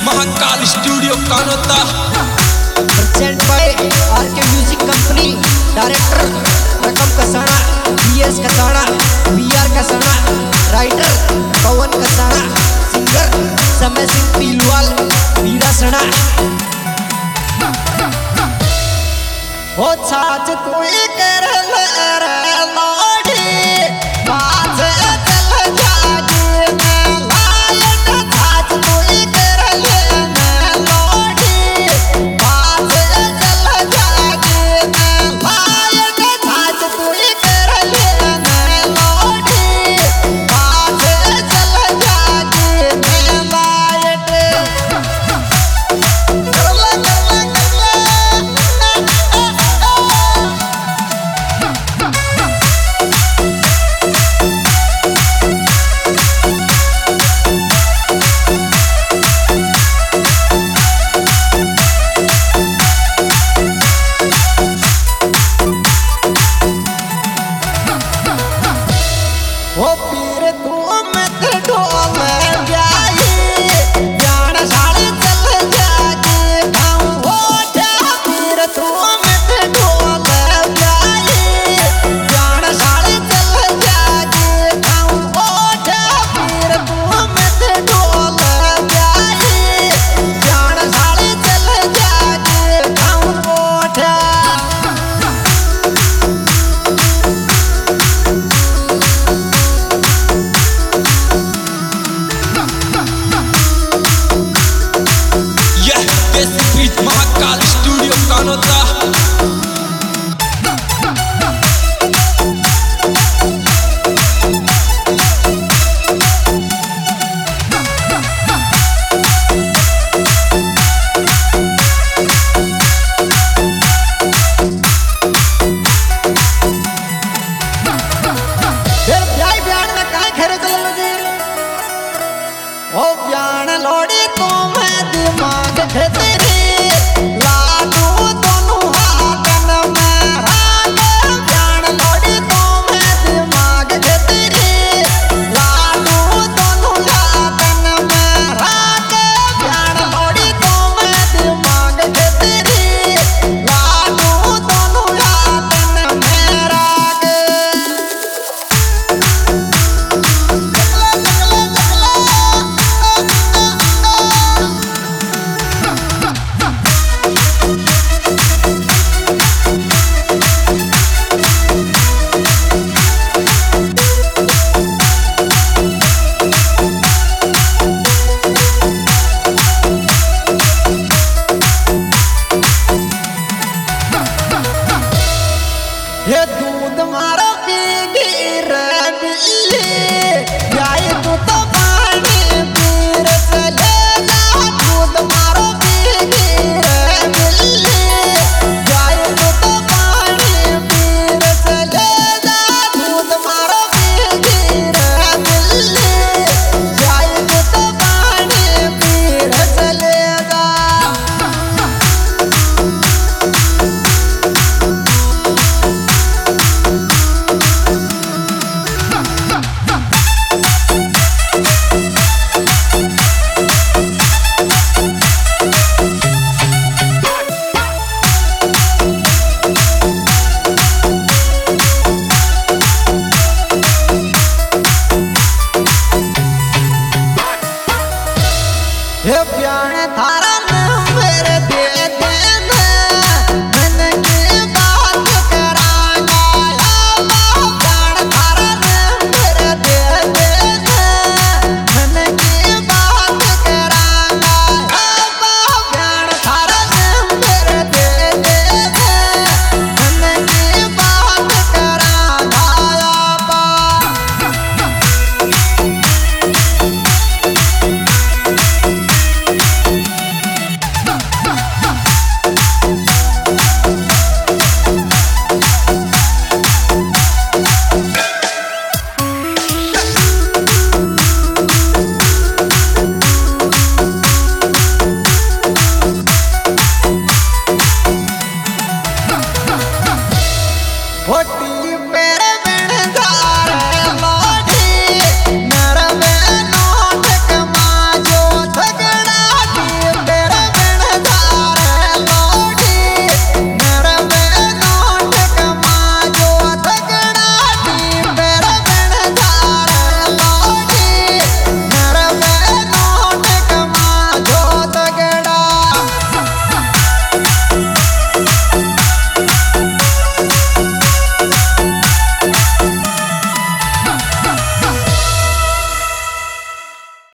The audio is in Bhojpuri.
Mahakal studio Kanota present by RK music company. Director Rakam Kasana, BS Kasana, BR Kasana, writer Pawan Kasana, singer Samay Singh पीलवाल, वीरा सना। हो छाछ तू कर रे लाडी बाज चल जागे लायक छाछ तू कर ले लाडी बाज चल जागे लायक छाछ तू कर ले लाडी बाज चल जागे लायक ओ पीर तू मत ढोल जाई जान साड़ी चल जागी गाँव होठा पीर तू मत ढोल जाई जान साड़ी चल जागी गाँव होठा पीर तू मत ढोल जाई जान साड़ी चल जागी गाँव होठा। यह देसी बीट महाकाल स्टूडियो कानोता फिर ब्याह ब्याह में काहे खेरे चलो जी ओ ब्याह लोड़ी तो मैं दिमाग खेते